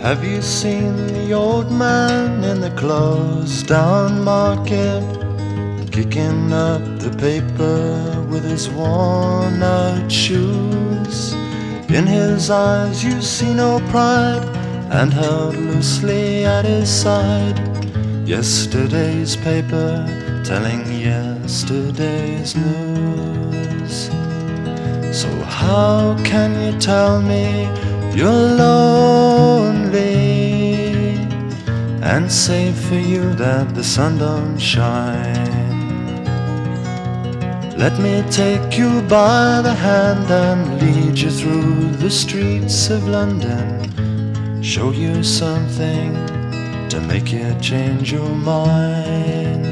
Have you seen the old man in the closed down market, kicking up the paper with his worn out shoes? In his eyes you see no pride, and held loosely at his side, yesterday's paper telling yesterday's news. So how can you tell me you're lonely, and say for you that the sun don't shine? Let me take you by the hand and lead you through the streets of London, show you something to make you change your mind.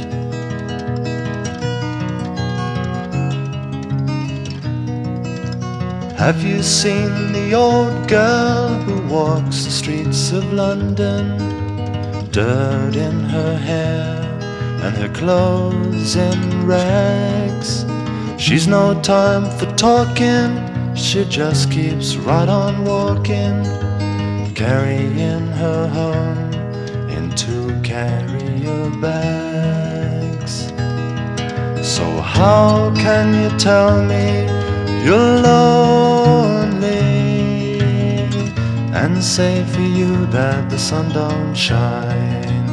Have you seen the old girl who walks the streets of London, dirt in her hair and her clothes in rags? She's no time for talking, she just keeps right on walking, carrying her home in 2 carrier bags. So how can you tell me you're lonely, and say for you that the sun don't shine?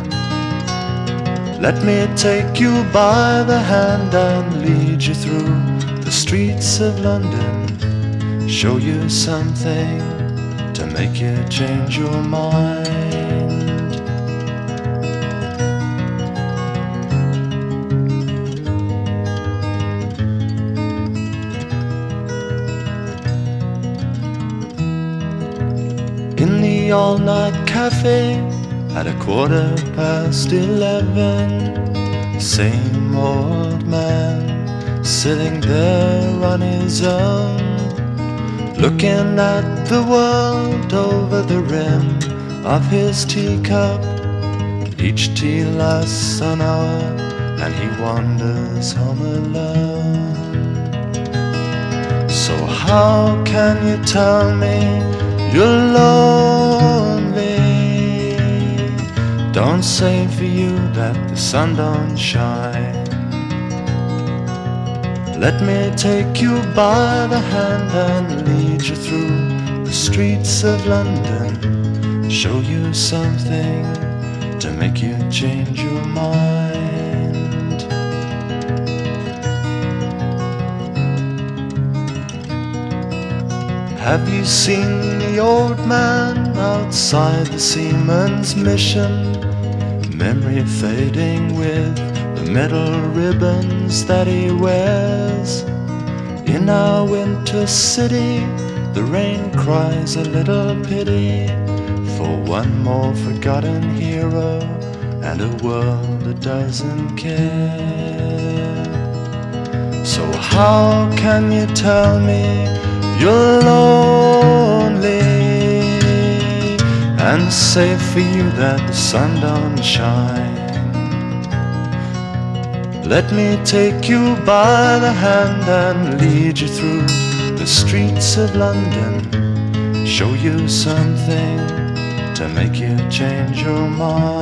Let me take you by the hand and lead you through the streets of London, show you something to make you change your mind. In the all-night cafe at 11:15, same old man sitting there on his own, looking at the world over the rim of his teacup. Each tea lasts an hour and he wanders home alone. So how can you tell me you're lonely? Don't say for you that the sun don't shine. Let me take you by the hand and lead you through the streets of London, show you something to make you change your mind. Have you seen the old man outside the Seaman's Mission, memory fading with the metal ribbons that he wears? In our winter city, the rain cries a little pity for one more forgotten hero and a world that doesn't care. So how can you tell me you're lonely, and say for you that the sun don't shine? Let me take you by the hand and lead you through the streets of London, show you something to make you change your mind.